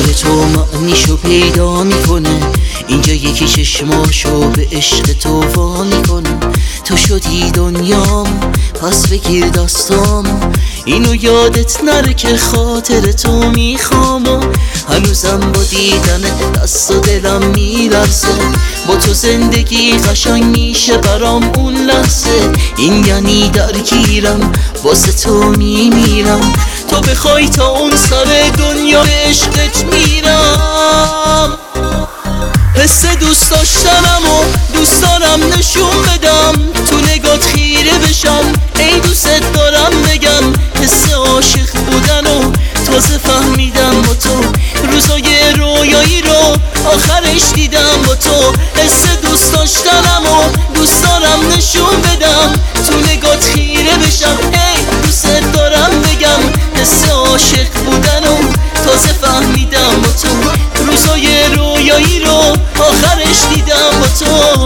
برای تو معنیشو پیدا میکنه. اینجا یکی چشماشو به عشق تو وا میکنه. تو شدی دنیام پس بگیر دستام، اینو یادت نره که خاطر تو میخوام. و هنوزم با دیدن دست و دلم میلرزه، با تو زندگی قشنگ میشه برام اون لحظه. این یعنی درگیرم واسه تو میمیرم، تو بخوای تا اون سر دنیا به عشقت میرم. حس دوست داشتنم و دوست دارم نشون بدم، تو نگات خیره بشم ای دوست دارم بگم. حس عاشق بودن و تازه فهمیدم با تو، روزای رویایی رو آخرش دیدم با تو. حس دوست داشتنم و دوست دارم نشون بدم، تو نگات خیره بشم ای دوست دارم بگم. حس عاشق بودن و تازه فهمیدم با تو، روزای رویایی رو آخرش دیدم با تو.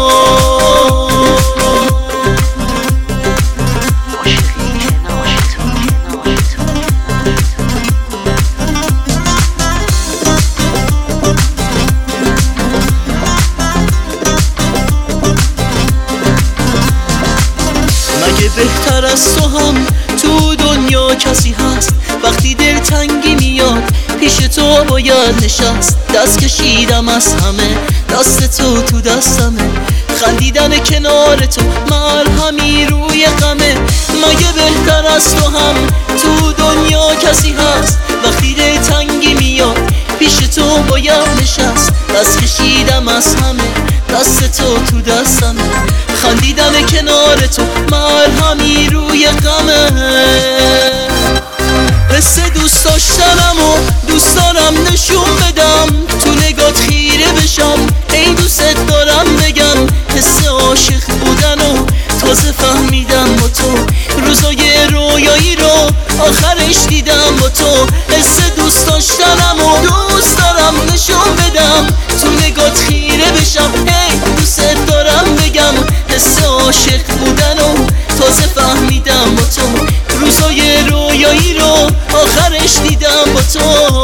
مگه بهتر از تو هم تو دنیا کسی هست؟ وقتی دلتنگی میاد پیش تو باید نشست. دست کشیدم از همه، دست تو دستمه، خندیدن کنار تو مرهمی روی غمه. مگه بهتر از تو هم تو دنیا کسی هست؟ وقتی دلتنگی میاد پیش تو باید نشست. دست کشیدم از همه، دست تو دستمه، خندیدن کنار تو مرهمی روی غمه. حس دوست داشتنم و دوست دارم نشون بدم، تو نگات خیره بشم ای دوست دارم بگم. حس عاشق بودن و تازه فهمیدم با تو، روزای رویایی رو آخرش دیدم با تو. حس دوست داشتنم و دوست دارم نشون بدم، تو نگات خیره بشم ای دوست دارم بگم. حس عاشق بودن و تازه فهمیدم با تو، روزای رویایی رو آخرش دیدم با تو.